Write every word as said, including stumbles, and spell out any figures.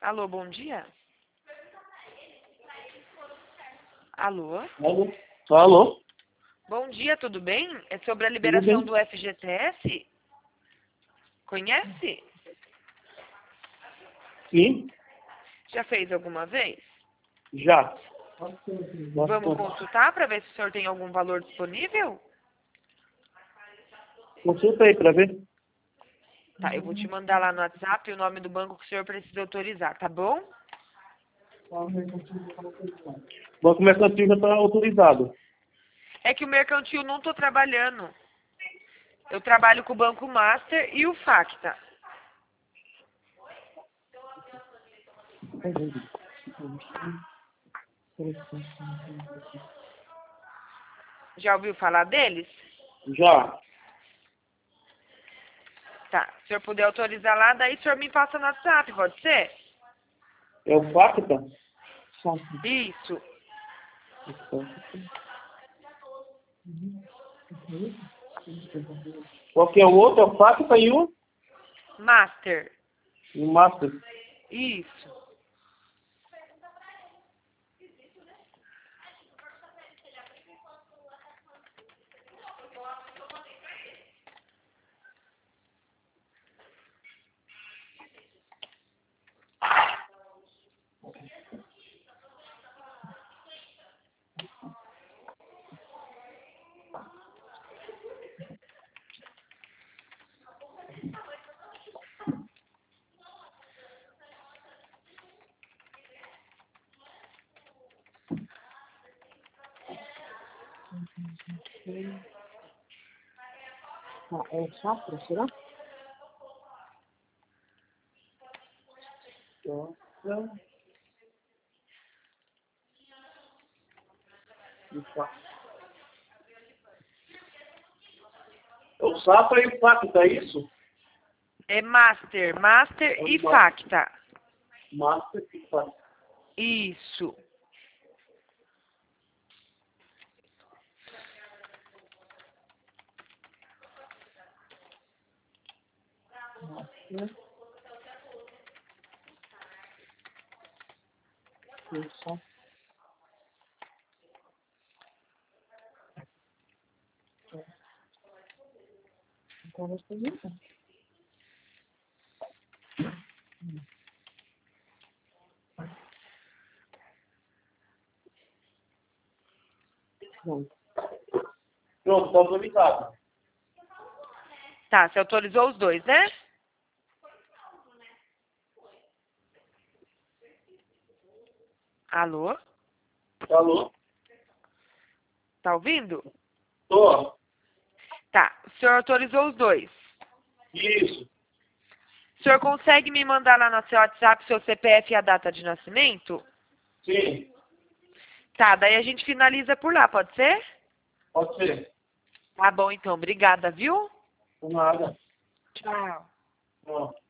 Alô, bom dia. Alô? Alô? Alô? Bom dia, tudo bem? É sobre a liberação do F G T S? Conhece? Sim, Já fez alguma vez? já. Vamos consultar para ver se o senhor tem algum valor disponível? Consulta aí pra ver. Tá, eu vou te mandar lá no WhatsApp o nome do banco que o senhor precisa autorizar, tá bom? O Banco Mercantil já está autorizado. É que o mercantil não tô trabalhando. Eu trabalho com o Banco Master e o Facta. Já ouviu falar deles? Já. Tá, se o senhor puder autorizar lá, daí o senhor me passa no WhatsApp, pode ser? É o Facta? Isso. Qual que é o outro? É o Facta e o, Master. e o Master. Isso. Ah, é Safra, será? É o Safra e o Facta, é isso? É Master, Master e Facta. Master e Facta. Isso. Isso. Então, vou fazer isso. Pronto. Pronto, está autorizado. Tá, você autorizou os dois, né? Alô? Alô? Tá ouvindo? Tô. Tá, o senhor autorizou os dois. Isso. O senhor consegue me mandar lá no seu WhatsApp seu C P F e a data de nascimento? Sim. Tá, daí a gente finaliza por lá, pode ser? Pode ser. Tá bom, então. Obrigada, viu? Por nada. Tchau. Não.